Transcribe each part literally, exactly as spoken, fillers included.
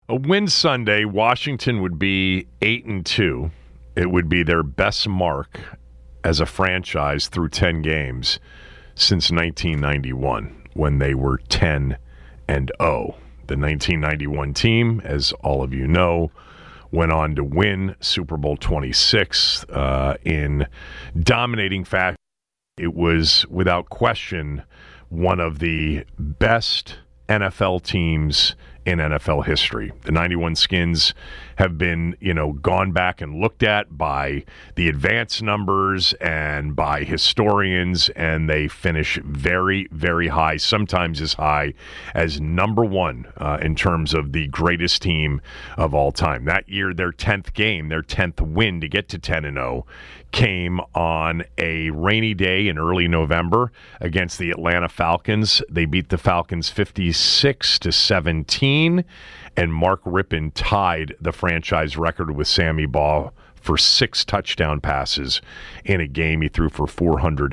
A win Sunday, Washington would be eight and two. It would be their best mark as a franchise through ten games since nineteen ninety-one, when they were ten and oh. The nineteen ninety-one team, as all of you know, went on to win Super Bowl twenty-six uh, in dominating fashion. It was, without question, one of the best N F L teams in N F L history. The ninety-one Skins have been, you know, gone back and looked at by the advanced numbers and by historians, and they finish very, very high, sometimes as high as number one uh, in terms of the greatest team of all time. That year, their tenth game, their tenth win to get to ten and oh, came on a rainy day in early November against the Atlanta Falcons. They beat the Falcons fifty-six to seventeen, and Mark Rippon tied the franchise record with Sammy Baugh for six touchdown passes in a game he threw for four hundred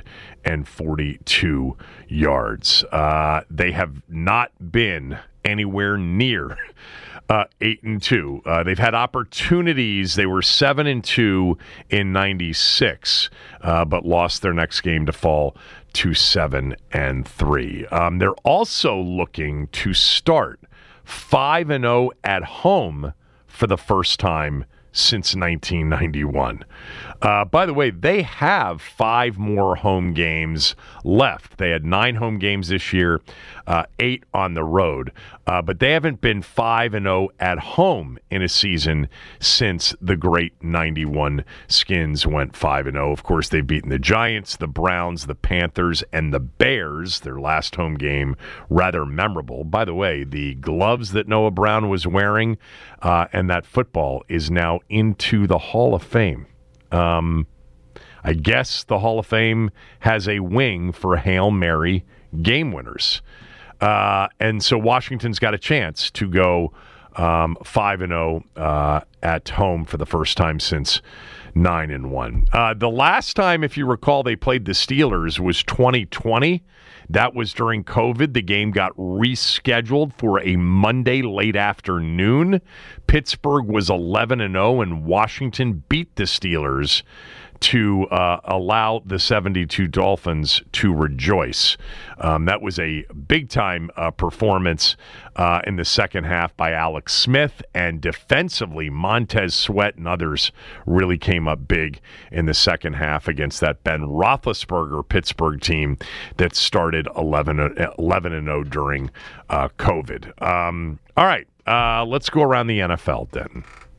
forty-two yards. Uh, they have not been anywhere near Uh, eight and two. Uh, they've had opportunities. They were seven and two in ninety-six, uh, but lost their next game to fall to seven and three. Um, they're also looking to start five and zero at home for the first time since nineteen ninety-one. Uh, by the way, they have five more home games left. They had nine home games this year, uh, eight on the road. Uh, but they haven't been five and oh at home in a season since the great ninety-one Skins went five and oh. Of course, they've beaten the Giants, the Browns, the Panthers, and the Bears. Their last home game, rather memorable. By the way, the gloves that Noah Brown was wearing uh, and that football is now into the Hall of Fame. Um, I guess the Hall of Fame has a wing for Hail Mary game winners. Uh, and so Washington's got a chance to go um, five and oh uh, at home for the first time since nine and one. Uh, the last time, if you recall, they played the Steelers was twenty twenty. That was during COVID. The game got rescheduled for a Monday late afternoon. Pittsburgh was eleven and oh, and Washington beat the Steelers to uh, allow the seventy-two Dolphins to rejoice. Um, that was a big-time uh, performance uh, in the second half by Alex Smith, and defensively, Montez Sweat and others really came up big in the second half against that Ben Roethlisberger Pittsburgh team that started eleven and oh during uh, COVID. Um, all right, uh, let's go around the N F L then.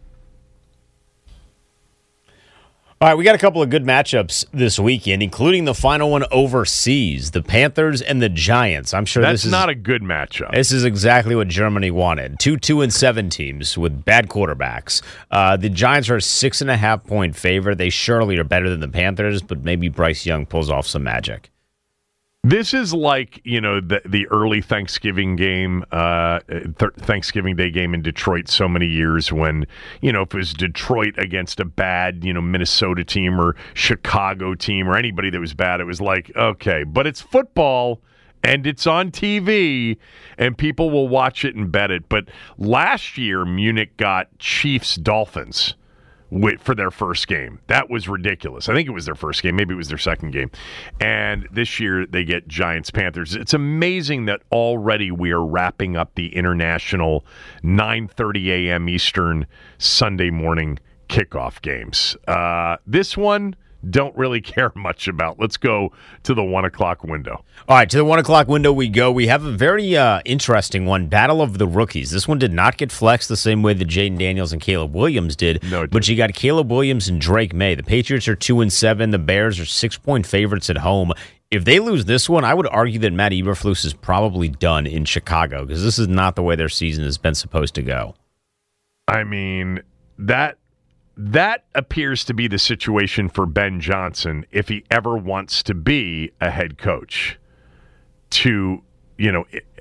All right, we got a couple of good matchups this weekend, including the final one overseas, the Panthers and the Giants. I'm sure That's this is not a good matchup. This is exactly what Germany wanted. Two, two, and seven teams with bad quarterbacks. Uh, the Giants are a six and a half point favorite. They surely are better than the Panthers, but maybe Bryce Young pulls off some magic. This is like, you know, the the early Thanksgiving game, uh, th- Thanksgiving Day game in Detroit so many years when, you know, if it was Detroit against a bad, you know, Minnesota team or Chicago team or anybody that was bad, it was like, okay, but it's football and it's on T V and people will watch it and bet it. But last year, Munich got Chiefs-Dolphins for their first game. That was ridiculous. I think it was their first game. Maybe it was their second game. And this year they get Giants-Panthers. It's amazing that already we are wrapping up the international nine thirty a.m. Eastern Sunday morning kickoff games. Uh, this one, don't really care much about. Let's go to the one o'clock window. All right, to the one o'clock window we go. We have a very uh, interesting one, Battle of the Rookies. This one did not get flexed the same way that Jaden Daniels and Caleb Williams did, no, it but you got Caleb Williams and Drake May. The Patriots are two and seven. The Bears are six-point favorites at home. If they lose this one, I would argue that Matt Eberflus is probably done in Chicago because this is not the way their season has been supposed to go. I mean, that... That appears to be the situation for Ben Johnson if he ever wants to be a head coach. To, you know,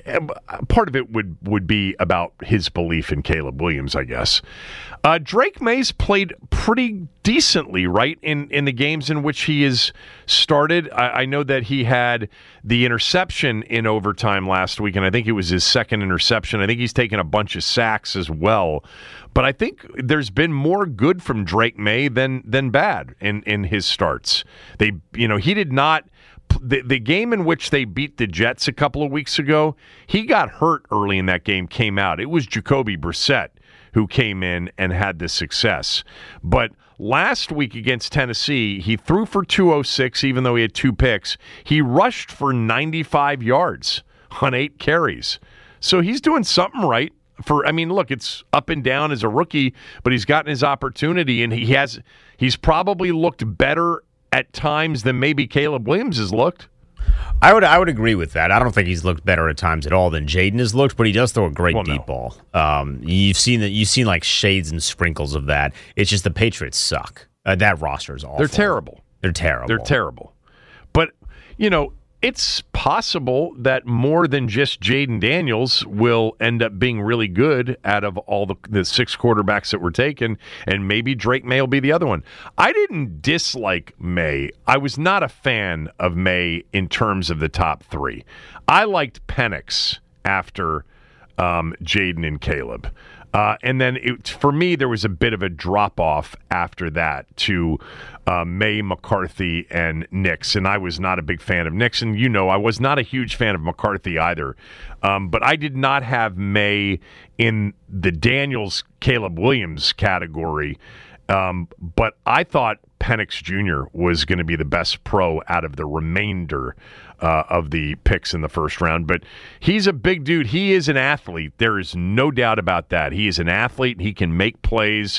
part of it would, would be about his belief in Caleb Williams, I guess. Uh, Drake May's played pretty decently, right, in, in the games in which he has started. I, I know that he had the interception in overtime last week, and I think it was his second interception. I think he's taken a bunch of sacks as well. But I think there's been more good from Drake May than than bad in, in his starts. They, you know, he did not. The, the game in which they beat the Jets a couple of weeks ago, he got hurt early in that game, came out. It was Jacoby Brissett who came in and had the success. But last week against Tennessee, he threw for two oh six, even though he had two picks. He rushed for ninety-five yards on eight carries. So he's doing something right. For I mean, look, it's up and down as a rookie, but he's gotten his opportunity, and he has he's probably looked better at times than maybe Caleb Williams has looked. I would I would agree with that. I don't think he's looked better at times at all than Jaden has looked, but he does throw a great well, deep no. ball. Um, you've seen that. You've seen like shades and sprinkles of that. It's just the Patriots suck. Uh, that roster is awful. They're terrible. They're terrible. They're terrible. But you know, it's possible that more than just Jaden Daniels will end up being really good out of all the, the six quarterbacks that were taken, and maybe Drake May will be the other one. I didn't dislike May. I was not a fan of May in terms of the top three. I liked Penix after um, Jaden and Caleb. Uh, and then it, for me, there was a bit of a drop-off after that to uh, May, McCarthy, and Nix. And I was not a big fan of Nix. And you know, I was not a huge fan of McCarthy either. Um, but I did not have May in the Daniels, Caleb Williams category. Um, but I thought Penix Junior was going to be the best pro out of the remainder uh, of the picks in the first round. But he's a big dude. He is an athlete. There is no doubt about that. He is an athlete. He can make plays.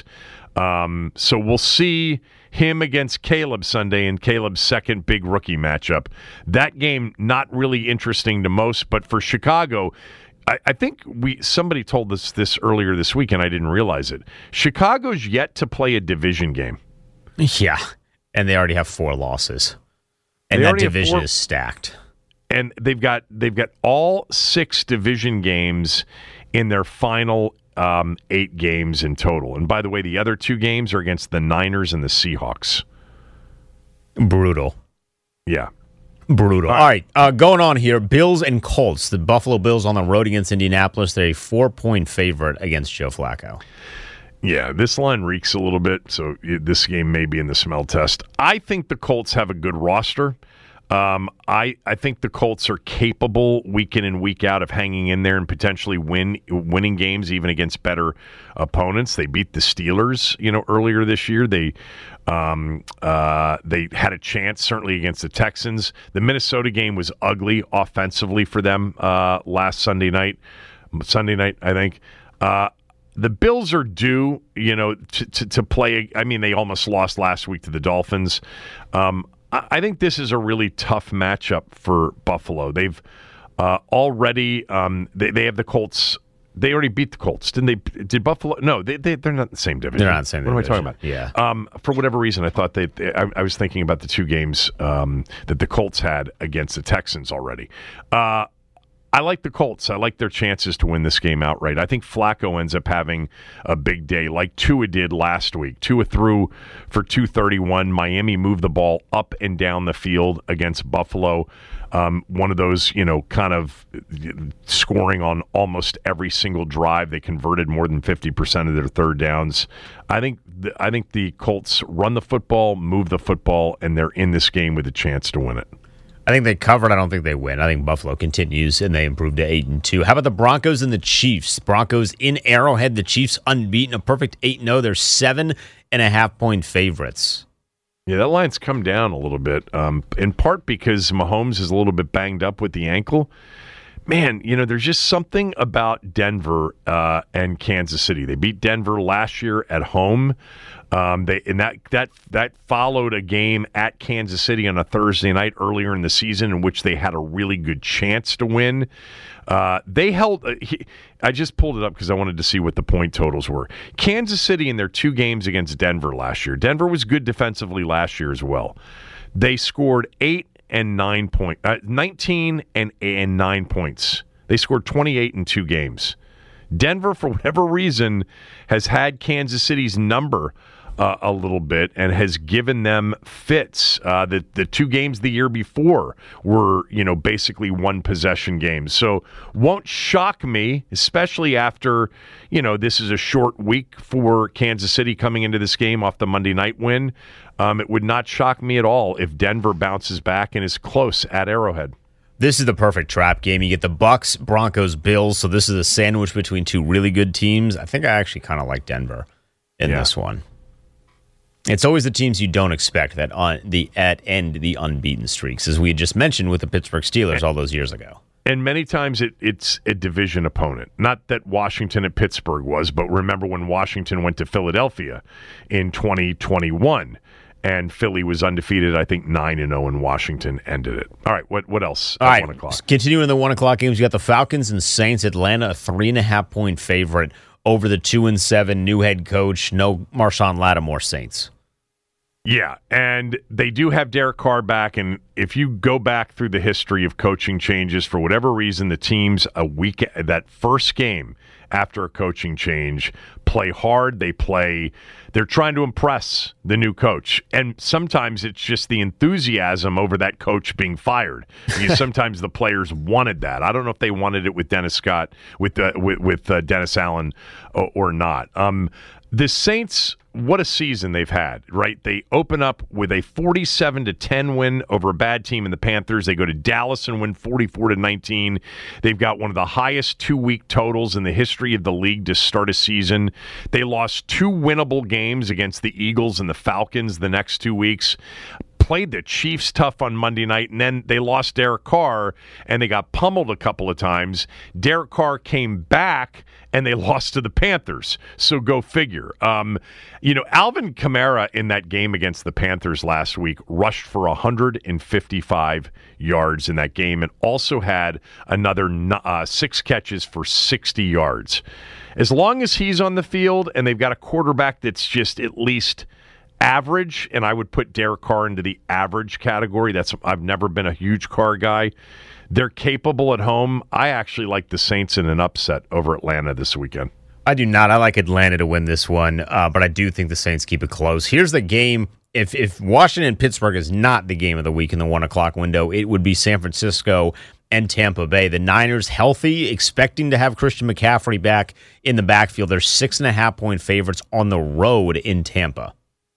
Um, so we'll see him against Caleb Sunday in Caleb's second big rookie matchup. That game, not really interesting to most, but for Chicago, I, I think we somebody told us this earlier this week, and I didn't realize it. Chicago's yet to play a division game. Yeah, and they already have four losses, and They that already have division four- is stacked. And they've got they've got all six division games in their final um, eight games in total. And by the way, the other two games are against the Niners and the Seahawks. Brutal. Yeah. Brutal. All right, uh, going on here, Bills and Colts. The Buffalo Bills on the road against Indianapolis. They're a four-point favorite against Joe Flacco. Yeah, this line reeks a little bit, so this game may be in the smell test. I think the Colts have a good roster. Um, I I think the Colts are capable week in and week out of hanging in there and potentially win winning games even against better opponents. They beat the Steelers, you know, earlier this year. They um, uh, they had a chance certainly against the Texans. The Minnesota game was ugly offensively for them uh, last Sunday night. Sunday night, I think. Uh, The Bills are due, you know, to, to, to play. I mean, they almost lost last week to the Dolphins. Um, I, I think this is a really tough matchup for Buffalo. They've uh, already um, they they have the Colts. They already beat the Colts, didn't they? Did Buffalo? No, they, they they're not in the same division. They're not in the same what division. What am I talking about? Yeah. Um, for whatever reason, I thought they. they I, I was thinking about the two games um, that the Colts had against the Texans already. Uh, I like the Colts. I like their chances to win this game outright. I think Flacco ends up having a big day like Tua did last week. Tua threw for two thirty-one. Miami moved the ball up and down the field against Buffalo. Um, one of those, you know, kind of scoring on almost every single drive. They converted more than fifty percent of their third downs. I think the, I think the Colts run the football, move the football, and they're in this game with a chance to win it. I think they covered. I don't think they win. I think Buffalo continues, and they improve to eight and two. How about the Broncos and the Chiefs? Broncos in Arrowhead. The Chiefs unbeaten, a perfect eight and zero. They're seven and a half point favorites. Yeah, that line's come down a little bit, um, in part because Mahomes is a little bit banged up with the ankle. Man, you know, there's just something about Denver uh, and Kansas City. They beat Denver last year at home. Um, they and that that that followed a game at Kansas City on a Thursday night earlier in the season in which they had a really good chance to win. Uh, they held. Uh, he, I just pulled it up because I wanted to see what the point totals were. Kansas City in their two games against Denver last year. Denver was good defensively last year as well. They scored eight and nine point, uh, nineteen and and nine points. They scored twenty-eight in two games. Denver, for whatever reason, has had Kansas City's number uh, a little bit and has given them fits. Uh, the the two games the year before were, you know, basically one possession games. So won't shock me, especially after, you know, this is a short week for Kansas City coming into this game off the Monday night win. Um, it would not shock me at all if Denver bounces back and is close at Arrowhead. This is the perfect trap game. You get the Bucks, Broncos, Bills. So this is a sandwich between two really good teams. I think I actually kind of like Denver in yeah. this one. It's always the teams you don't expect that on the at end the unbeaten streaks, as we had just mentioned with the Pittsburgh Steelers all those years ago. And many times it, it's a division opponent. Not that Washington and Pittsburgh was, but remember when Washington went to Philadelphia in twenty twenty-one. And Philly was undefeated. I think nine and oh, and Washington ended it. All right, what what else? All at right, one o'clock. Continuing the one o'clock games, you got the Falcons and Saints. Atlanta, a three and a half point favorite over the two and seven new head coach. No Marshawn Lattimore Saints. Yeah, and they do have Derek Carr back, and if you go back through the history of coaching changes, for whatever reason, the teams a week that first game after a coaching change play hard. They play, they're trying to impress the new coach, and sometimes it's just the enthusiasm over that coach being fired. Because sometimes the players wanted that. I don't know if they wanted it with Dennis Scott, with uh, with, with uh, Dennis Allen, or, or not. Um, the Saints. What a season they've had, right? They open up with a forty-seven to ten win over a bad team in the Panthers. They go to Dallas and win forty-four to nineteen. They've got one of the highest two-week totals in the history of the league to start a season. They lost two winnable games against the Eagles and the Falcons the next two weeks. Played the Chiefs tough on Monday night, and then they lost Derek Carr, and they got pummeled a couple of times. Derek Carr came back, and they lost to the Panthers. So go figure. Um, you know, Alvin Kamara in that game against the Panthers last week rushed for one hundred fifty-five yards in that game and also had another uh, six catches for sixty yards. As long as he's on the field and they've got a quarterback that's just at least average, and I would put Derek Carr into the average category. That's I've never been a huge Carr guy. They're capable at home. I actually like the Saints in an upset over Atlanta this weekend. I do not. I like Atlanta to win this one, uh, but I do think the Saints keep it close. Here's the game. If if Washington and Pittsburgh is not the game of the week in the one o'clock window, it would be San Francisco and Tampa Bay. The Niners healthy, expecting to have Christian McCaffrey back in the backfield. They're six and a half point favorites on the road in Tampa.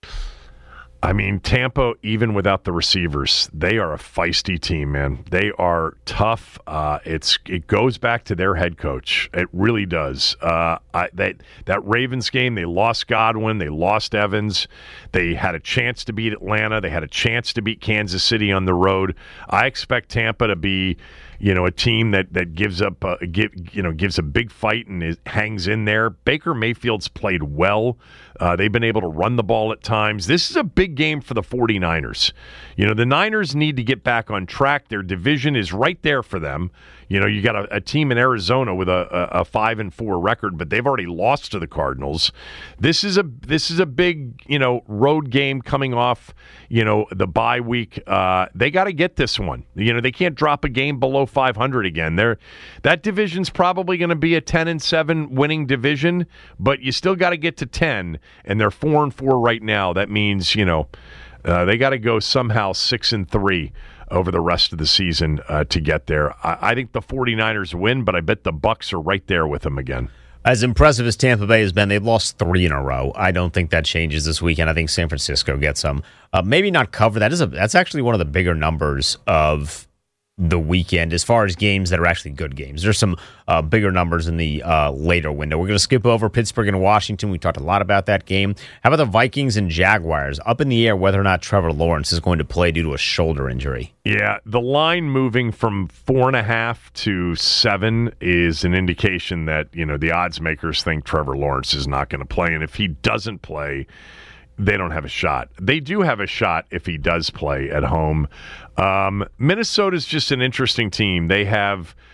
I mean, Tampa, even without the receivers, they are a feisty team, man. They are tough. Uh, it's it goes back to their head coach. It really does. Uh, I, that that Ravens game, they lost Godwin, they lost Evans. They had a chance to beat Atlanta. They had a chance to beat Kansas City on the road. I expect Tampa to be, you know, a team that that gives up, uh, give, you know, gives a big fight and is, hangs in there. Baker Mayfield's played well. Uh, they've been able to run the ball at times. This is a big game for the 49ers. You know, the Niners need to get back on track. Their division is right there for them. You know, you got a, a team in Arizona with a, a, a five and four record, but they've already lost to the Cardinals. This is a this is a big, you know, road game coming off, you know, the bye week. Uh, they got to get this one. You know, they can't drop a game below five hundred again. They're, that division's probably going to be a ten and seven winning division, but you still got to get to ten, and they're four and four right now. That means, you know, uh, they got to go somehow six and three over the rest of the season uh, to get there. I, I think the 49ers win, but I bet the Bucs are right there with them again. As impressive as Tampa Bay has been, they've lost three in a row. I don't think that changes this weekend. I think San Francisco gets them. Uh, maybe not cover. That is a that's actually one of the bigger numbers of the weekend as far as games that are actually good games. There's some uh, bigger numbers in the uh, later window. We're going to skip over Pittsburgh and Washington. We talked a lot about that game. How about the Vikings and Jaguars? Up in the air whether or not Trevor Lawrence is going to play due to a shoulder injury. Yeah, the line moving from four and a half to seven is an indication that, you know, the odds makers think Trevor Lawrence is not going to play. And if he doesn't play, they don't have a shot. They do have a shot if he does play at home. Um, Minnesota's just an interesting team. They have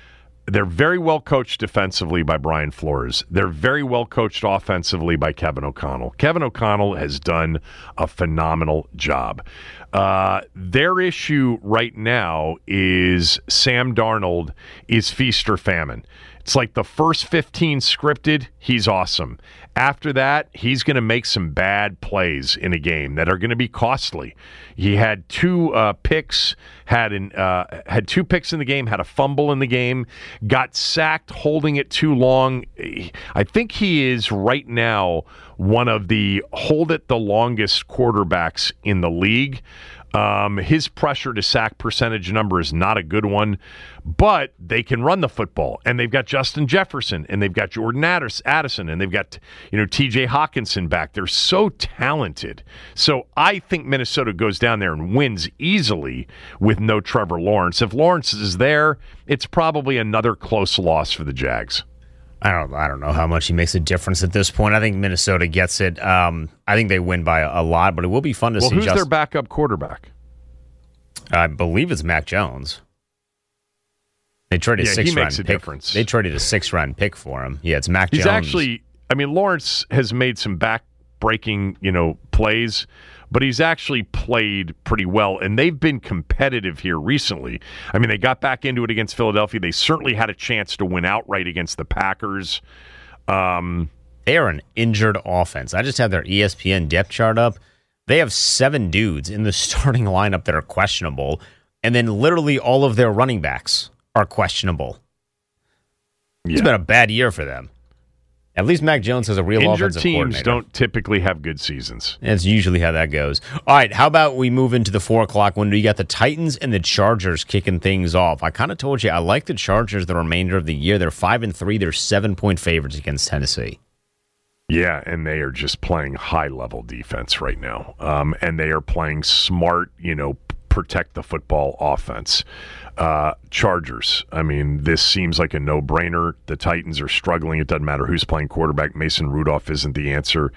they're very well coached defensively by Brian Flores. They're very well coached offensively by Kevin O'Connell. Kevin O'Connell has done a phenomenal job. Uh, their issue right now is Sam Darnold is feast or famine. It's like the first fifteen scripted, he's awesome. After that, he's going to make some bad plays in a game that are going to be costly. He had two uh, picks, had an uh, had two picks in the game, had a fumble in the game, got sacked holding it too long. I think he is right now one of the hold it the longest quarterbacks in the league. Um, his pressure to sack percentage number is not a good one, but they can run the football, and they've got Justin Jefferson, and they've got Jordan Addison, and they've got, you know, T J Hawkinson back. They're so talented. So I think Minnesota goes down there and wins easily with no Trevor Lawrence. If Lawrence is there, it's probably another close loss for the Jags. I don't. I don't know how much he makes a difference at this point. I think Minnesota gets it. Um, I think they win by a, a lot, but it will be fun to well, see. Who's Just, their backup quarterback? I believe it's Mac Jones. They traded yeah, a six he round makes a pick. difference. They traded a six round pick for him. Yeah, it's Mac He's Jones. actually. I mean, Lawrence has made some back-breaking, you know, plays, but he's actually played pretty well, and they've been competitive here recently. I mean, they got back into it against Philadelphia. They certainly had a chance to win outright against the Packers. Um, they are an injured offense. I just have their E S P N depth chart up. They have seven dudes in the starting lineup that are questionable, and then literally all of their running backs are questionable. Yeah. It's been a bad year for them. At least Mac Jones has a real Injured offensive teams coordinator. don't typically have good seasons. That's usually how that goes. All right, how about we move into the four o'clock window? You got the Titans and the Chargers kicking things off. I kind of told you I like the Chargers the remainder of the year. They're five and three. They're seven-point favorites against Tennessee. Yeah, and they are just playing high-level defense right now. Um, and they are playing smart, you know, protect the football offense. Uh, Chargers, I mean, this seems like a no-brainer. The Titans are struggling. It doesn't matter who's playing quarterback. Mason Rudolph isn't the answer.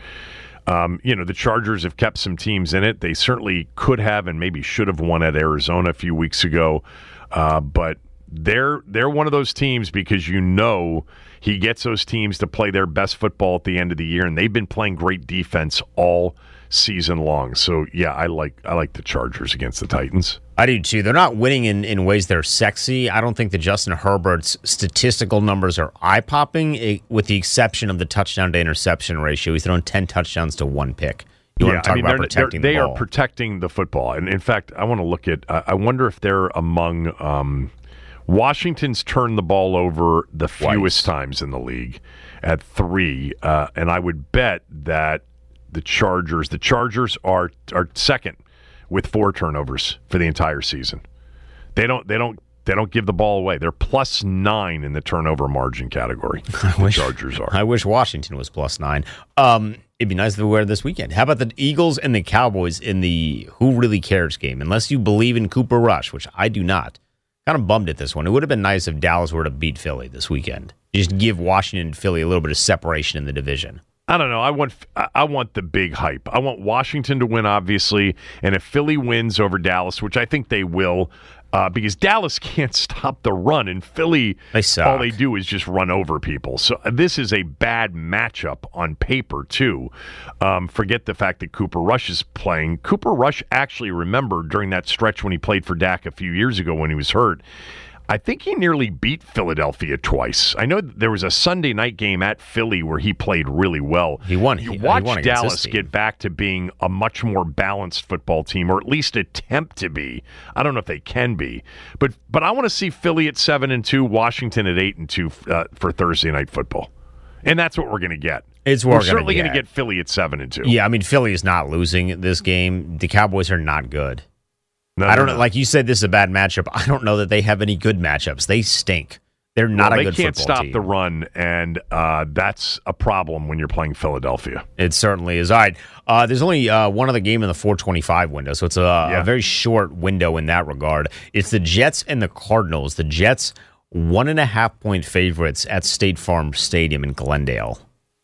Um, you know, the Chargers have kept some teams in it. They certainly could have and maybe should have won at Arizona a few weeks ago. Uh, but they're they're one of those teams because you know he gets those teams to play their best football at the end of the year, and they've been playing great defense all season long. So yeah, I like I like the Chargers against the Titans. I do too. They're not winning in, in ways that are sexy. I don't think that Justin Herbert's statistical numbers are eye-popping, with the exception of the touchdown to interception ratio. He's thrown ten touchdowns to one pick. You yeah, want to talk I mean, about they're, protecting they're, the they ball. are protecting the football. And in fact, I want to look at, I wonder if they're among, um, Washington's turned the ball over the fewest Twice. times in the league at three. Uh, and I would bet that the Chargers, the Chargers are are second with four turnovers for the entire season. They don't, they don't, they don't give the ball away. They're plus nine in the turnover margin category. I the wish, Chargers are. I wish Washington was plus nine. Um, it'd be nice if we were this weekend. How about the Eagles and the Cowboys in the Who Really Cares game? Unless you believe in Cooper Rush, which I do not. Kind of bummed at this one. It would have been nice if Dallas were to beat Philly this weekend. Just give Washington and Philly a little bit of separation in the division. I don't know. I want I want the big hype. I want Washington to win, obviously, and if Philly wins over Dallas, which I think they will, uh, because Dallas can't stop the run, and Philly, they suck. all they do is just run over people. So this is a bad matchup on paper, too. Um, forget the fact that Cooper Rush is playing. Cooper Rush actually, remember, during that stretch when he played for Dak a few years ago when he was hurt, I think he nearly beat Philadelphia twice. I know there was a Sunday night game at Philly where he played really well. He won. You he, watch he won Dallas get back to being a much more balanced football team, or at least attempt to be. I don't know if they can be, but but I want to see Philly at seven and two, Washington at eight and two uh, for Thursday night football, and that's what we're going to get. It's what we're, we're certainly going to get Philly at seven and two. Yeah, I mean Philly is not losing this game. The Cowboys are not good. No, I don't no, know. no. Like you said, this is a bad matchup. I don't know that they have any good matchups. They stink. They're not well, a good They can't football stop team. the run, and uh, that's a problem when you're playing Philadelphia. It certainly is. All right. Uh, there's only uh, one other game in the four twenty-five window, so it's a, Yeah. a very short window in that regard. It's the Jets and the Cardinals. The Jets, one and a half point favorites at State Farm Stadium in Glendale.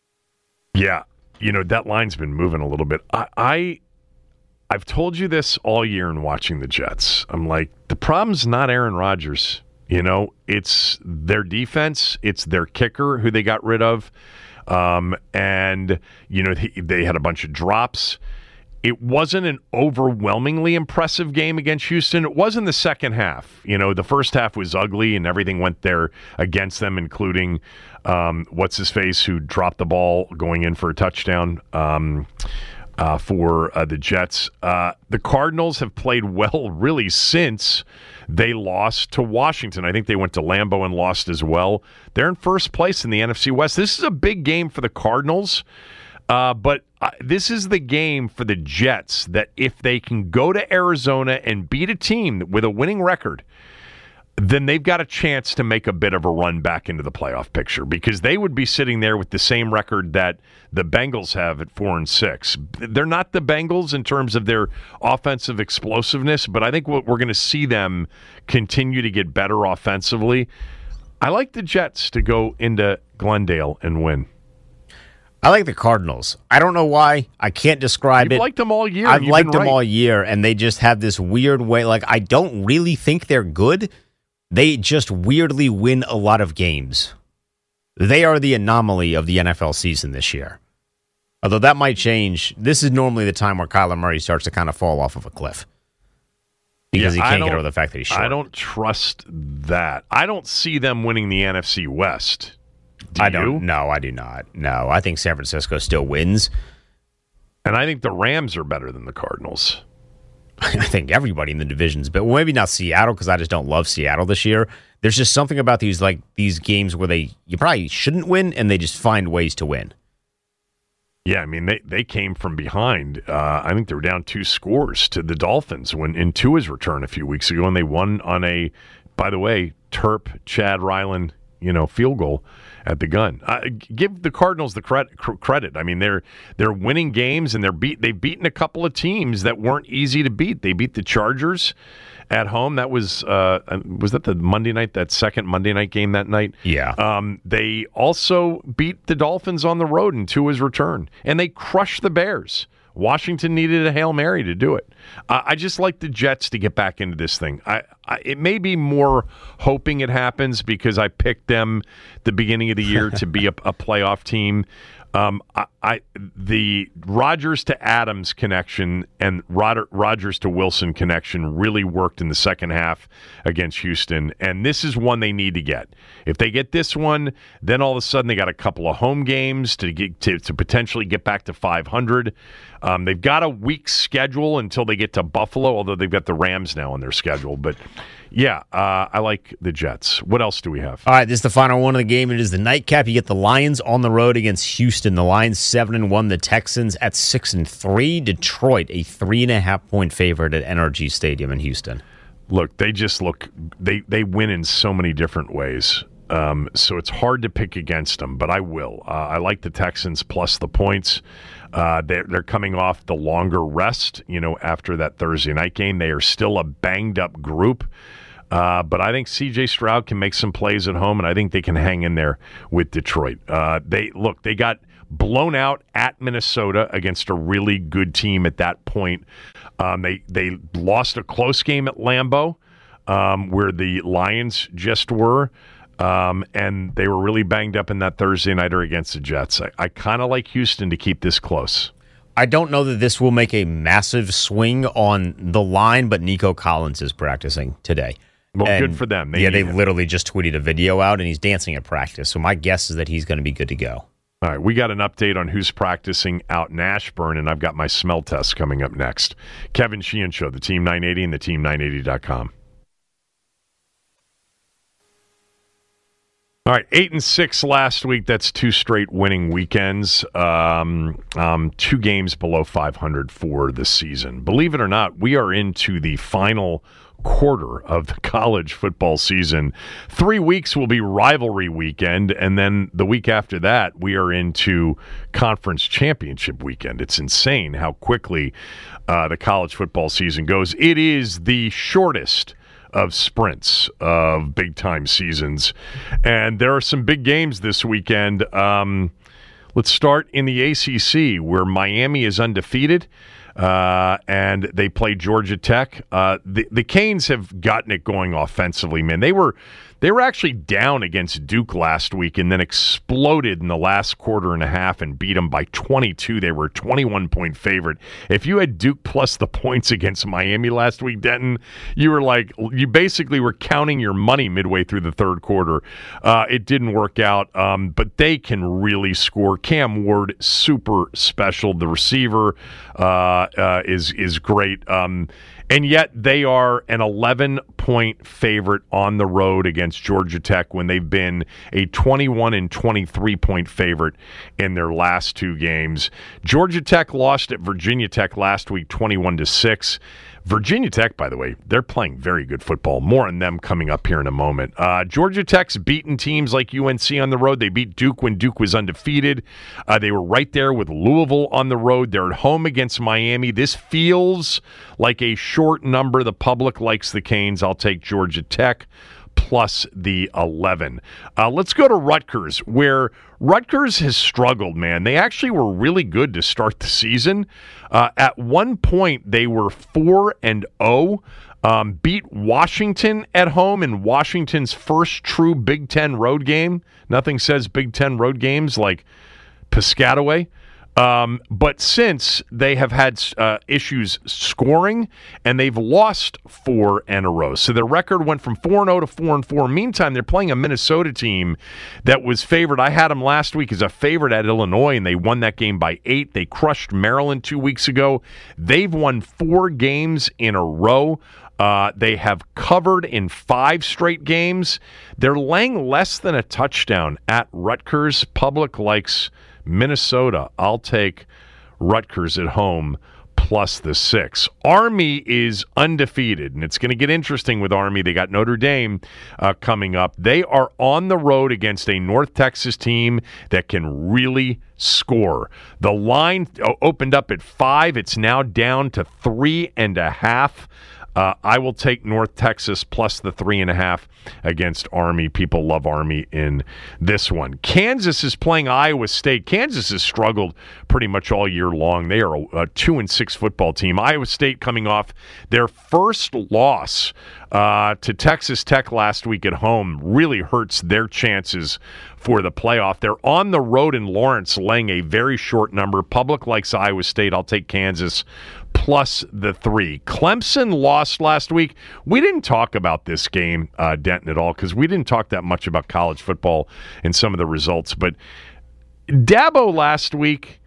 Yeah, you know, that line's been moving a little bit. I, I I've told you this all year in watching the Jets. I'm like, the problem's not Aaron Rodgers. You know, it's their defense, it's their kicker who they got rid of, um, and, you know, he, they had a bunch of drops. It wasn't an overwhelmingly impressive game against Houston. It was in the second half. You know, the first half was ugly and everything went there against them, including um, what's-his-face who dropped the ball going in for a touchdown um, uh, for uh, the Jets. Uh, the Cardinals have played well really since they lost to Washington. I think they went to Lambeau and lost as well. They're in first place in the N F C West. This is a big game for the Cardinals, uh, but uh, this is the game for the Jets that if they can go to Arizona and beat a team with a winning record, then they've got a chance to make a bit of a run back into the playoff picture, because they would be sitting there with the same record that the Bengals have at four and six. They're not the Bengals in terms of their offensive explosiveness, but I think what we're going to see them continue to get better offensively. I like the Jets to go into Glendale and win. I like the Cardinals. I don't know why. I can't describe You've it. I've liked them all year. I've You've liked been them right. all year, and they just have this weird way. Like, I don't really think they're good. They just weirdly win a lot of games. They are the anomaly of the N F L season this year. Although that might change. This is normally the time where Kyler Murray starts to kind of fall off of a cliff. Because Yeah, he I can't don't- get over the fact that he's short. I don't trust that. I don't see them winning the N F C West. Do I you? don't. No, I do not. No, I think San Francisco still wins. And I think the Rams are better than the Cardinals. I think everybody in the divisions, but well, maybe not Seattle, because I just don't love Seattle this year. There's just something about these like these games where they you probably shouldn't win, and they just find ways to win. Yeah, I mean, they, they came from behind. Uh, I think they were down two scores to the Dolphins when in Tua's return a few weeks ago, and they won on a, by the way, Terp, Chad Ryland, you know, field goal at the gun. Uh, give the Cardinals the credit. Credit. I mean, they're they're winning games, and they're beat. They've beaten a couple of teams that weren't easy to beat. They beat the Chargers at home. That was uh, was that the Monday night, that second Monday night game that night? Yeah. Um, they also beat the Dolphins on the road in Tua's return, and they crushed the Bears. Washington needed a Hail Mary to do it. Uh, I just like the Jets to get back into this thing. I, I it may be more hoping it happens because I picked them the beginning of the year to be a, a playoff team. Um, I, I the Rodgers to Adams connection and Rod, Rodgers to Wilson connection really worked in the second half against Houston, and this is one they need to get. If they get this one, then all of a sudden they got a couple of home games to get to, to potentially get back to five hundred. Um, they've got a weak schedule until they get to Buffalo, although they've got the Rams now on their schedule. But yeah, uh, I like the Jets. What else do we have? All right, this is the final one of the game. It is the nightcap. You get the Lions on the road against Houston. The Lions seven and one. The Texans at six and three. Detroit a three and a half point favorite at N R G Stadium in Houston. Look, they just look they they win in so many different ways. Um, so it's hard to pick against them, but I will. Uh, I like the Texans plus the points. Uh, they're, they're coming off the longer rest, you know, after that Thursday night game. They are still a banged-up group. Uh, but I think C J Stroud can make some plays at home, and I think they can hang in there with Detroit. Uh, they look, they got blown out at Minnesota against a really good team at that point. Um, they they lost a close game at Lambeau, um, where the Lions just were. Um, and they were really banged up in that Thursday nighter against the Jets. I, I kind of like Houston to keep this close. I don't know that this will make a massive swing on the line, but Nico Collins is practicing today. Well, And, good for them. They yeah, they need him. literally just tweeted a video out, and he's dancing at practice. So my guess is that he's going to be good to go. All right, we got an update on who's practicing out in Ashburn, and I've got my smell test coming up next. Kevin Sheehan Show, the Team nine eighty and the team nine eighty dot com. All right, eight and six last week. That's two straight winning weekends. Um, um, two games below five hundred for the season. Believe it or not, we are into the final quarter of the college football season. Three weeks will be rivalry weekend, and then the week after that, we are into conference championship weekend. It's insane how quickly uh, the college football season goes. It is the shortest of sprints of big-time seasons. And there are some big games this weekend. Um, let's start in the A C C, where Miami is undefeated. uh, and they play Georgia Tech. Uh, the the Canes have gotten it going offensively, man. They were they were actually down against Duke last week, and then exploded in the last quarter and a half and beat them by twenty-two. They were a twenty-one point favorite. If you had Duke plus the points against Miami last week, Denton, you were like you basically were counting your money midway through the third quarter. Uh, it didn't work out, um, but they can really score. Cam Ward, super special. The receiver uh, uh, is is great. Um, And yet they are an eleven-point favorite on the road against Georgia Tech when they've been a twenty-one and twenty-three point favorite in their last two games. Georgia Tech lost at Virginia Tech last week twenty-one to six. Virginia Tech, by the way, they're playing very good football. More on them coming up here in a moment. Uh, Georgia Tech's beaten teams like U N C on the road. They beat Duke when Duke was undefeated. Uh, they were right there with Louisville on the road. They're at home against Miami. This feels like a short number. The public likes the Canes. I'll take Georgia Tech plus the eleven. Uh, let's go to Rutgers, where Rutgers has struggled, man. They actually were really good to start the season. Uh, at one point, they were four and oh, um, beat Washington at home in Washington's first true Big Ten road game. Nothing says Big Ten road games like Piscataway. Um, but since they have had uh, issues scoring, and they've lost four in a row. So their record went from four and oh to four and four. Meantime, they're playing a Minnesota team that was favored. I had them last week as a favorite at Illinois, and they won that game by eight. They crushed Maryland two weeks ago. They've won four games in a row. Uh, they have covered in five straight games. They're laying less than a touchdown at Rutgers. Public likes Minnesota. I'll take Rutgers at home plus the six. Army is undefeated, and it's going to get interesting with Army. They got Notre Dame uh, coming up. They are on the road against a North Texas team that can really score. The line opened up at five. It's now down to three and a half. Uh, I will take North Texas plus the three and a half against Army. People love Army in this one. Kansas is playing Iowa State. Kansas has struggled pretty much all year long. They are a, a two and six football team. Iowa State coming off their first loss uh, to Texas Tech last week at home really hurts their chances for the playoff. They're on the road in Lawrence, laying a very short number. Public likes Iowa State. I'll take Kansas plus the three. Clemson lost last week. We didn't talk about this game, uh, Denton, at all, because we didn't talk that much about college football and some of the results. But Dabo last week,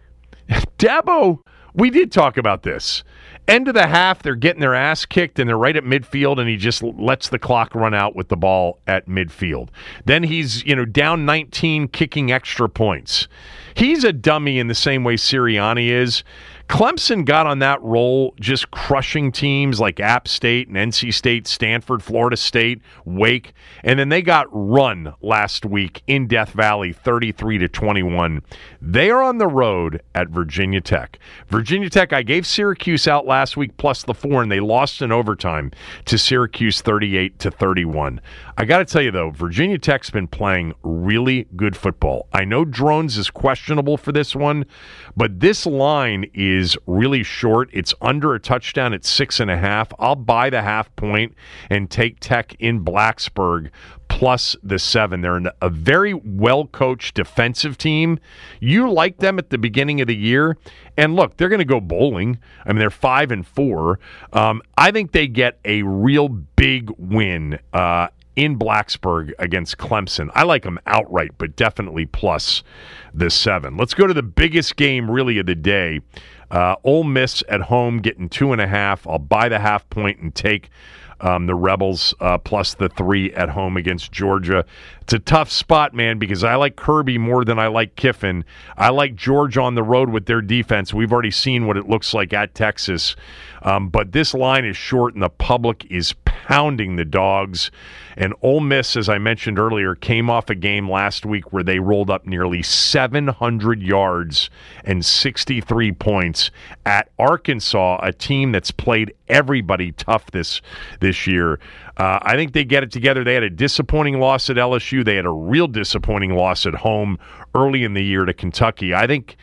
Dabo, we did talk about this. End of the half, they're getting their ass kicked, and they're right at midfield, and he just lets the clock run out with the ball at midfield. Then he's, you know, down nineteen, kicking extra points. He's a dummy in the same way Sirianni is. Clemson got on that roll, just crushing teams like App State and N C State, Stanford, Florida State, Wake, and then they got run last week in Death Valley, thirty-three to twenty-one. They are on the road at Virginia Tech. Virginia Tech, I gave Syracuse out last week plus the four, and they lost in overtime to Syracuse, thirty-eight to thirty-one. I got to tell you though, Virginia Tech's been playing really good football. I know Drones is questionable for this one, but this line is is really short. It's under a touchdown at six and a half. I'll buy the half point and take Tech in Blacksburg plus the seven. They're a very well-coached defensive team. You liked them at the beginning of the year, and look, they're going to go bowling. I mean, they're five and four. Um, I think they get a real big win uh, in Blacksburg against Clemson. I like them outright, but definitely plus the seven. Let's go to the biggest game really of the day. Uh, Ole Miss at home getting two and a half. I'll buy the half point and take um, the Rebels uh, plus the three at home against Georgia. It's a tough spot, man, because I like Kirby more than I like Kiffin. I like Georgia on the road with their defense. We've already seen what it looks like at Texas. Um, but this line is short, and the public is pounding the Dogs. And Ole Miss, as I mentioned earlier, came off a game last week where they rolled up nearly seven hundred yards and sixty-three points at Arkansas, a team that's played everybody tough this this year. Uh, I think they get it together. They had a disappointing loss at L S U. They had a real disappointing loss at home early in the year to Kentucky. I think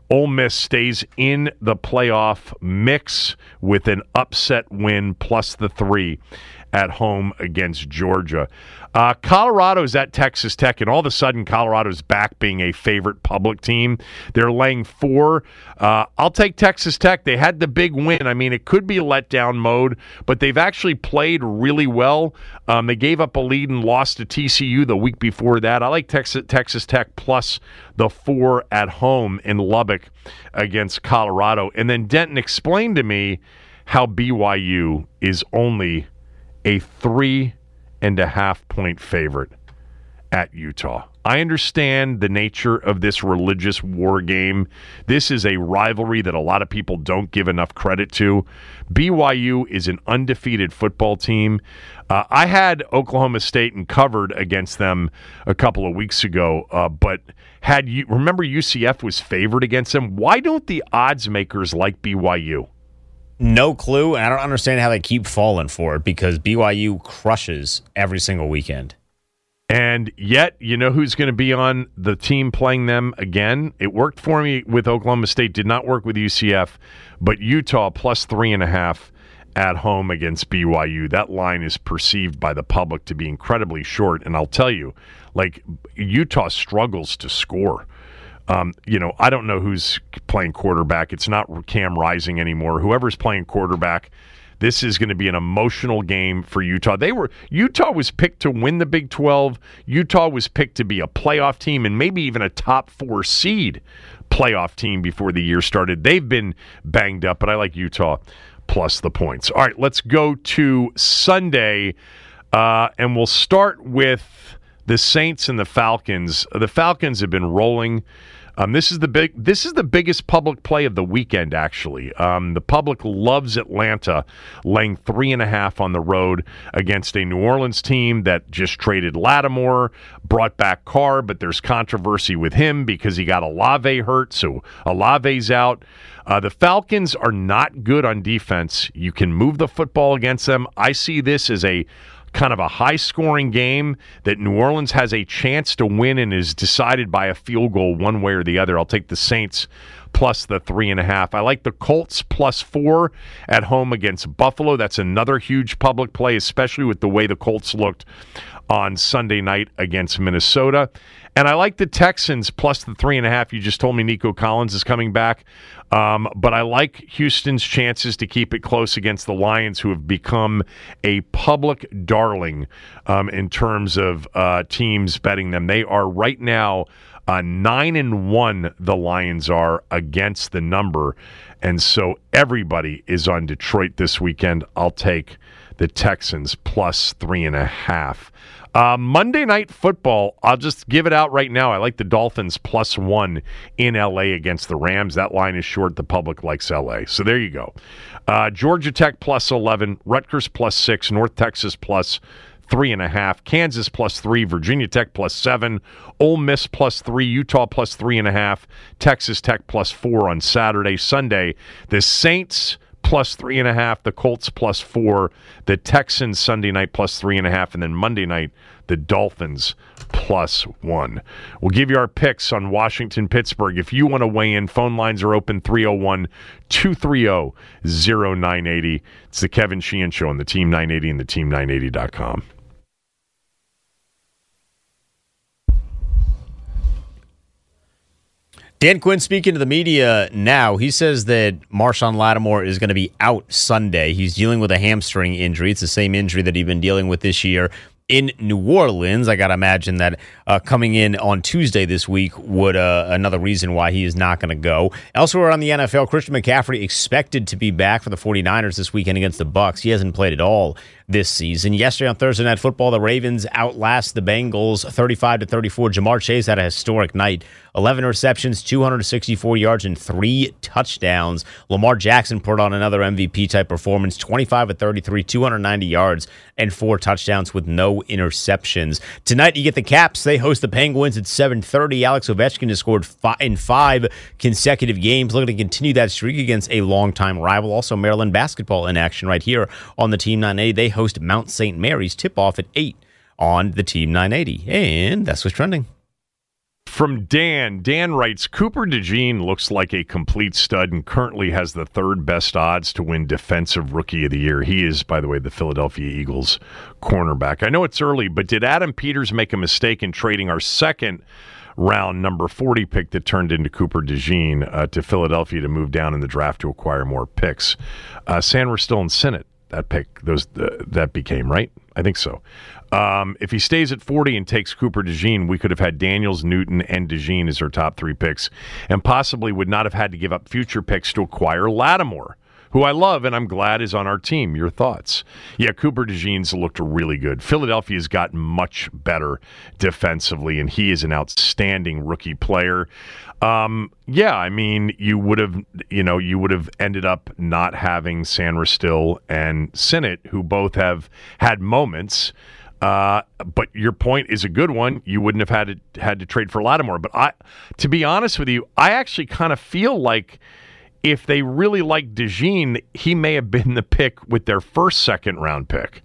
Ole Miss stays in the playoff mix with an upset win plus the three at home against Georgia. Uh, Colorado's at Texas Tech, and all of a sudden Colorado's back being a favorite public team. They're laying four. Uh, I'll take Texas Tech. They had the big win. I mean, it could be letdown mode, but they've actually played really well. Um, they gave up a lead and lost to T C U the week before that. I like Texas, Texas Tech plus the four at home in Lubbock against Colorado. And then Denton explained to me how B Y U is only a three and a half point favorite at Utah. I understand the nature of this religious war game. This is a rivalry that a lot of people don't give enough credit to. B Y U is an undefeated football team. Uh, I had Oklahoma State and covered against them a couple of weeks ago, uh, but had you remember U C F was favored against them. Why don't the odds makers like B Y U? No clue, and I don't understand how they keep falling for it because B Y U crushes every single weekend. And yet, you know who's going to be on the team playing them again? It worked for me with Oklahoma State, did not work with U C F, but Utah plus three and a half at home against B Y U. That line is perceived by the public to be incredibly short, and I'll tell you, like, Utah struggles to score. Um, you know, I don't know who's playing quarterback. It's not Cam Rising anymore. Whoever's playing quarterback, this is going to be an emotional game for Utah. They were Utah was picked to win the Big twelve. Utah was picked to be a playoff team and maybe even a top four seed playoff team before the year started. They've been banged up, but I like Utah plus the points. All right, let's go to Sunday, uh, and we'll start with the Saints and the Falcons. The Falcons have been rolling. Um, this is the big. This is the biggest public play of the weekend. Actually, um, the public loves Atlanta, laying three and a half on the road against a New Orleans team that just traded Lattimore, brought back Carr, but there's controversy with him because he got Olave hurt, so Olave's out. Uh, the Falcons are not good on defense. You can move the football against them. I see this as a kind of a high-scoring game that New Orleans has a chance to win and is decided by a field goal one way or the other. I'll take the Saints plus the three and a half. I like the Colts plus four at home against Buffalo. That's another huge public play, especially with the way the Colts looked on Sunday night against Minnesota. And I like the Texans plus the three and a half. You just told me Nico Collins is coming back. Um, but I like Houston's chances to keep it close against the Lions, who have become a public darling um, in terms of uh, teams betting them. They are right now uh, nine and one. The Lions are against the number, and so everybody is on Detroit this weekend. I'll take the Texans plus three and a half. Uh, Monday Night Football, I'll just give it out right now. I like the Dolphins plus one in L A against the Rams. That line is short. The public likes L A. So there you go. Uh, Georgia Tech plus eleven, Rutgers plus six, North Texas plus three and a half, Kansas plus three, Virginia Tech plus seven, Ole Miss plus three, Utah plus three and a half, Texas Tech plus four on Saturday. Sunday, the Saints plus three and a half, the Colts plus four, the Texans Sunday night plus three and a half, and then Monday night, the Dolphins plus one. We'll give you our picks on Washington, Pittsburgh. If you want to weigh in, phone lines are open, three oh one, two three oh, oh nine eight oh. It's the Kevin Sheehan Show on the Team nine eighty and the team nine eighty dot com. Dan Quinn speaking to the media now. He says that Marshawn Lattimore is going to be out Sunday. He's dealing with a hamstring injury. It's the same injury that he's been dealing with this year in New Orleans. I got to imagine that uh, coming in on Tuesday this week would uh, another reason why he is not going to go. Elsewhere on the N F L, Christian McCaffrey expected to be back for the 49ers this weekend against the Bucs. He hasn't played at all this season. Yesterday on Thursday Night Football, the Ravens outlast the Bengals thirty-five to thirty-four. Jamar Chase had a historic night. eleven receptions, two hundred sixty-four yards, and three touchdowns. Lamar Jackson put on another M V P-type performance, twenty-five of thirty-three, two hundred ninety yards, and four touchdowns with no interceptions. Tonight, you get the Caps. They host the Penguins at seven thirty. Alex Ovechkin has scored five in five consecutive games, looking to continue that streak against a longtime rival. Also, Maryland basketball in action right here on the Team nine eighty. They host Mount Saint Mary's. Tip-off at eight on the Team nine eighty. And that's what's trending. From Dan, Dan writes, Cooper DeJean looks like a complete stud and currently has the third best odds to win Defensive Rookie of the Year. He is, by the way, the Philadelphia Eagles cornerback. I know it's early, but did Adam Peters make a mistake in trading our second round number forty pick that turned into Cooper DeJean uh, to Philadelphia to move down in the draft to acquire more picks? Uh, Sanders still in Senate. That pick, those uh, that became, right? I think so. Um, if he stays at forty and takes Cooper DeJean, we could have had Daniels, Newton, and DeJean as our top three picks, and possibly would not have had to give up future picks to acquire Lattimore, who I love and I'm glad is on our team. Your thoughts? Yeah, Cooper DeJean's looked really good. Philadelphia's gotten much better defensively, and he is an outstanding rookie player. Um, yeah, I mean, you would have, you know, you would have ended up not having Sandra Still and Sinnott, who both have had moments. Uh, but your point is a good one. You wouldn't have had to, had to trade for Lattimore. But I, to be honest with you, I actually kind of feel like if they really like DeJean, he may have been the pick with their first second round pick.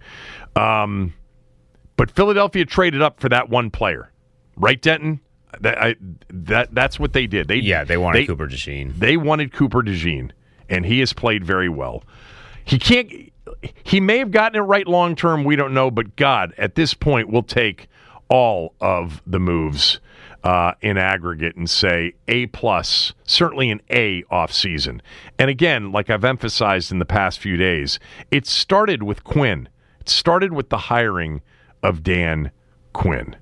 Um, but Philadelphia traded up for that one player, right, Denton? That I, that that's what they did. They yeah, they wanted they, Cooper DeJean. They wanted Cooper DeJean, and he has played very well. He can't. He may have gotten it right long term. We don't know, but God, at this point, we'll take all of the moves uh, in aggregate and say A plus, certainly an A off season. And again, like I've emphasized in the past few days, it started with Quinn. It started with the hiring of Dan Quinn.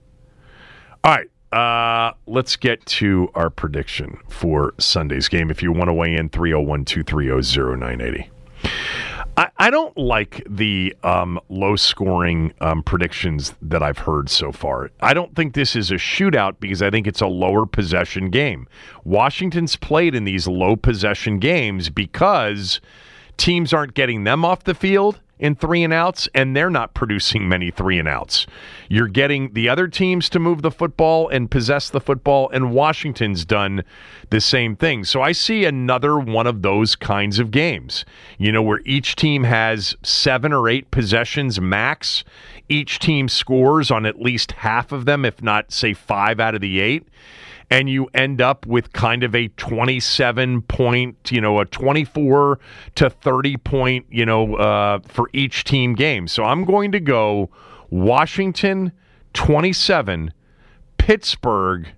All right. Uh, let's get to our prediction for Sunday's game. If you want to weigh in, three oh one, two three oh, oh nine eight oh. I, I don't like the um, low-scoring um, predictions that I've heard so far. I don't think this is a shootout because I think it's a lower possession game. Washington's played in these low possession games because teams aren't getting them off the field in three and outs, and they're not producing many three and outs. You're getting the other teams to move the football and possess the football, and Washington's done the same thing. So I see another one of those kinds of games, you know, where each team has seven or eight possessions max. Each team scores on at least half of them, if not, say, five out of the eight. And you end up with kind of a twenty-seven point, you know, a twenty-four to thirty point, you know, uh, for each team game. So I'm going to go Washington twenty-seven, Pittsburgh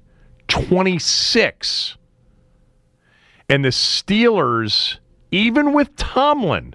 twenty-six. And the Steelers, even with Tomlin,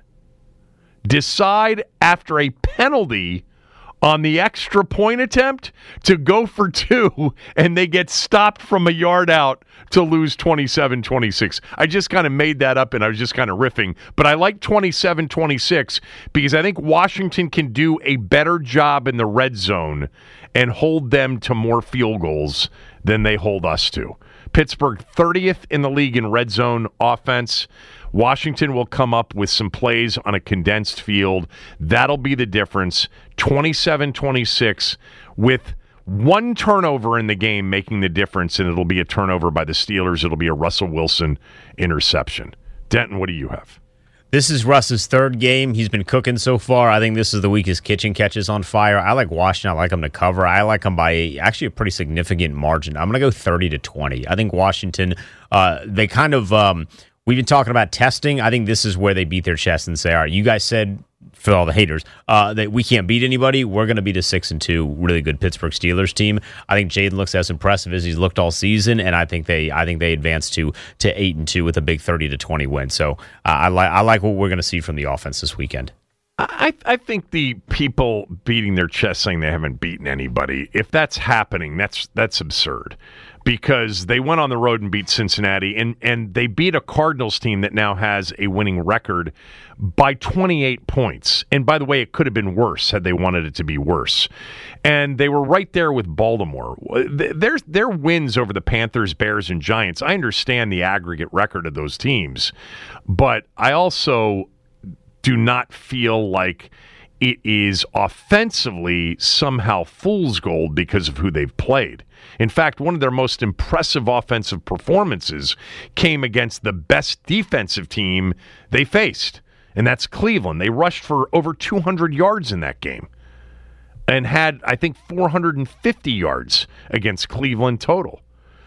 decide after a penalty on the extra point attempt to go for two, and they get stopped from a yard out to lose twenty-seven twenty-six. I just kind of made that up, and I was just kind of riffing. But I like twenty-seven twenty-six because I think Washington can do a better job in the red zone and hold them to more field goals than they hold us to. Pittsburgh thirtieth in the league in red zone offense. Washington will come up with some plays on a condensed field. That'll be the difference. twenty-seven twenty-six with one turnover in the game making the difference, and it'll be a turnover by the Steelers. It'll be a Russell Wilson interception. Denton, what do you have? This is Russ's third game. He's been cooking so far. I think this is the week his kitchen catches on fire. I like Washington. I like him to cover. I like him by a, actually a pretty significant margin. I'm going to go thirty to twenty. I think Washington, uh, they kind of... Um, We've been talking about testing. I think this is where they beat their chest and say, all right, you guys said, for all the haters, uh, that we can't beat anybody. We're going to beat a six and two really good Pittsburgh Steelers team. I think Jaden looks as impressive as he's looked all season, and I think they I think they advance to to eight and two with a big thirty to twenty win. So uh, I like I like what we're going to see from the offense this weekend. I, I think the people beating their chest saying they haven't beaten anybody, if that's happening, that's that's absurd. Because they went on the road and beat Cincinnati, and, and they beat a Cardinals team that now has a winning record by twenty-eight points. And by the way, it could have been worse had they wanted it to be worse. And they were right there with Baltimore. Their, their wins over the Panthers, Bears, and Giants, I understand the aggregate record of those teams, but I also do not feel like it is offensively somehow fool's gold because of who they've played. In fact, one of their most impressive offensive performances came against the best defensive team they faced, and that's Cleveland. They rushed for over two hundred yards in that game and had, I think, four hundred fifty yards against Cleveland total.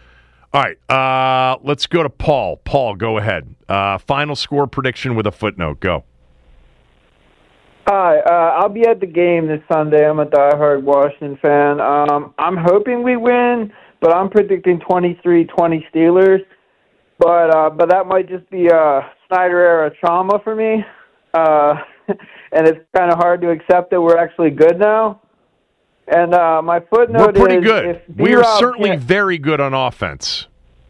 All right, uh, let's go to Paul. Paul, go ahead. Uh, final score prediction with a footnote. Go. Hi, uh, I'll be at the game this Sunday. I'm a diehard Washington fan. Um, I'm hoping we win, but I'm predicting twenty-three twenty Steelers. But uh, but that might just be a Snyder era trauma for me, uh, and it's kind of hard to accept that we're actually good now. And uh, my footnote is... We're pretty good. If We are B-Rob certainly can't- very good on offense.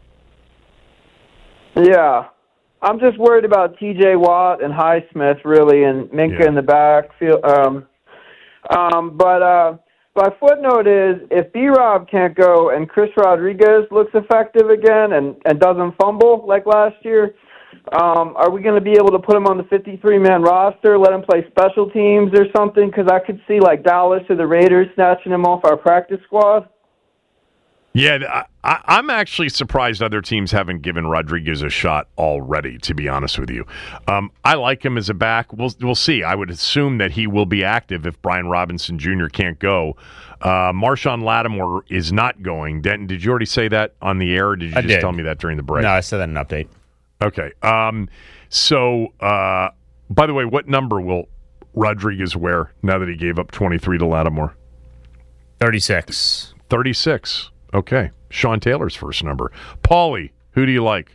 Yeah. I'm just worried about T J Watt and Highsmith, really, and Minka Yeah. in the backfield. Um, um, but uh, my footnote is, if B-Rob can't go and Chris Rodriguez looks effective again and, and doesn't fumble like last year, um, are we going to be able to put him on the fifty-three man roster, let him play special teams or something? Because I could see, like, Dallas or the Raiders snatching him off our practice squad. Yeah, I, I, I'm actually surprised other teams haven't given Rodriguez a shot already, to be honest with you. Um, I like him as a back. We'll, we'll see. I would assume that he will be active if Brian Robinson Junior can't go. Uh, Marshawn Lattimore is not going. Denton, did you already say that on the air, or did you I just did. tell me that during the break? No, I said that in an update. Okay. Um, so, uh, by the way, what number will Rodriguez wear now that he gave up twenty-three to Lattimore? thirty-six. thirty-six. Okay. Sean Taylor's first number. Paulie, who do you like?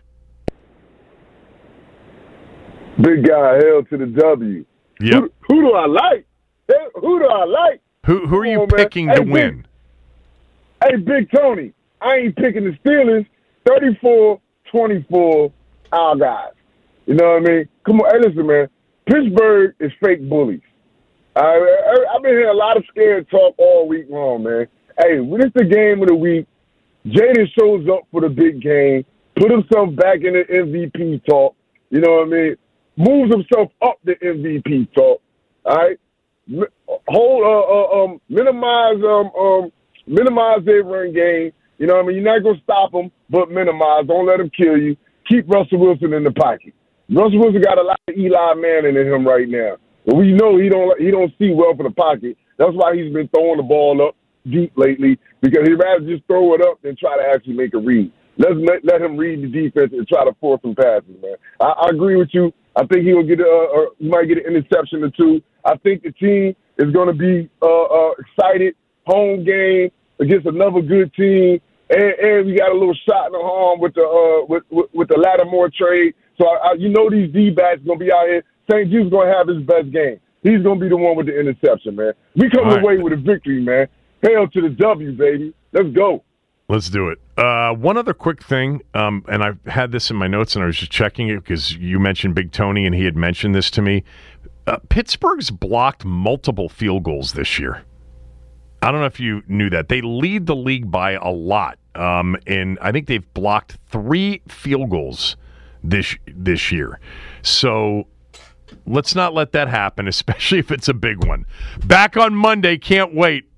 Big guy, hell to the W. Yep. Who, who do I like? Who, who do I like? Who who are you Come on, man. picking Hey, to Big- win? Hey, Big Tony, I ain't picking the Steelers. thirty-four twenty-four, our guys. You know what I mean? Come on. Hey, listen, man. Pittsburgh is fake bullies. I, I, I've been hearing a lot of scared talk all week long, man. Hey, when it's the game of the week, Jaden shows up for the big game, put himself back in the M V P talk. You know what I mean? Moves himself up the M V P talk. All right? Mi- Hold, uh, uh, um, minimize, um, um, minimize their run game. You know what I mean? You're not going to stop them, but minimize. Don't let them kill you. Keep Russell Wilson in the pocket. Russell Wilson got a lot of Eli Manning in him right now. But we know he don't he don't see well for the pocket. That's why he's been throwing the ball up deep lately, because he'd rather just throw it up than try to actually make a read. Let's let, let him read the defense and try to force some passes, man. I, I agree with you. I think he'll get a, a he might get an interception or two. I think the team is going to be uh, uh, excited. Home game against another good team, and, and we got a little shot in the arm with the uh, with, with with the Lattimore trade. So I, I, you know these D-backs going to be out here. Saint Jude's going to have his best game. He's going to be the one with the interception, man. We come All right. away with a victory, man. Hail to the W, baby. Let's go. Let's do it. Uh, one other quick thing, um, and I had this in my notes, and I was just checking it because you mentioned Big Tony, and he had mentioned this to me. Uh, Pittsburgh's blocked multiple field goals this year. I don't know if you knew that. They lead the league by a lot, um, and I think they've blocked three field goals this this year. So let's not let that happen, especially if it's a big one. Back on Monday. Can't wait.